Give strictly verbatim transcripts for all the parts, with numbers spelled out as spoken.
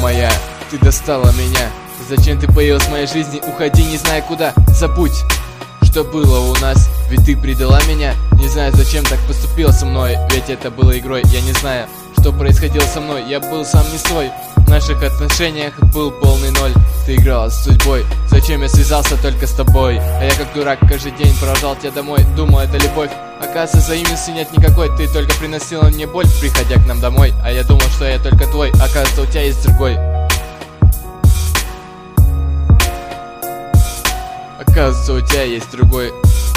моя, ты достала меня. Зачем ты появилась в моей жизни? Уходи, не зная куда. Забудь, что было у нас, ведь ты предала меня. Не знаю, зачем так поступила со мной, ведь это было игрой. Я не знаю, что происходило со мной, я был сам не свой. В наших отношениях был полный ноль. Ты играла с судьбой, зачем я связался только с тобой? А я как дурак каждый день провожал тебя домой. Думал, это любовь, оказывается, взаимности нет никакой. Ты только приносила мне боль, приходя к нам домой. А я думал, что я только твой, оказывается, у тебя есть другой. Оказывается, у тебя есть другой.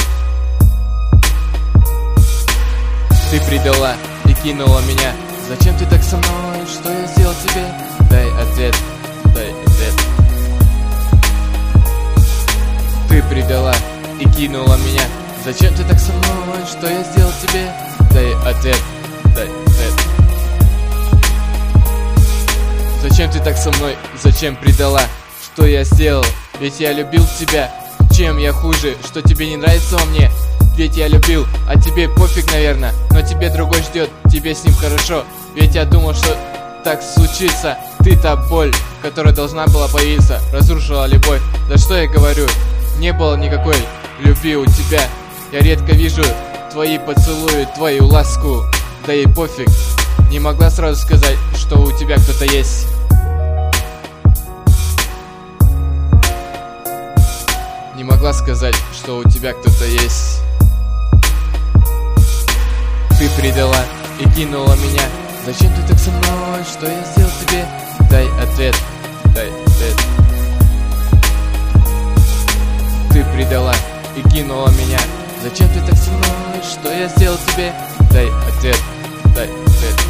Ты предала и кинула меня. Зачем ты так со мной? Что я сделал тебе? Дай ответ, дай ответ. Ты предала и кинула меня. Зачем ты так со мной? Что я сделал тебе? Дай ответ, дай ответ. Зачем ты так со мной? Зачем предала? Что я сделал? Ведь я любил тебя. Чем я хуже? Что тебе не нравится во мне? Ведь я любил, а тебе пофиг, наверное. Но тебе другой ждет, тебе с ним хорошо. Ведь я думал, что так случится. Ты та боль, которая должна была появиться, разрушила любовь. Да что я говорю, не было никакой любви у тебя. Я редко вижу твои поцелуи, твою ласку. Да и пофиг, не могла сразу сказать, что у тебя кто-то есть. Не могла сказать, что у тебя кто-то есть. Ты предала и кинула меня. Зачем ты так со мной? Что я сделал тебе? Дай ответ, дай ответ. Ты предала и кинула меня. Зачем ты так со мной? Что я сделал тебе? Дай ответ, дай ответ.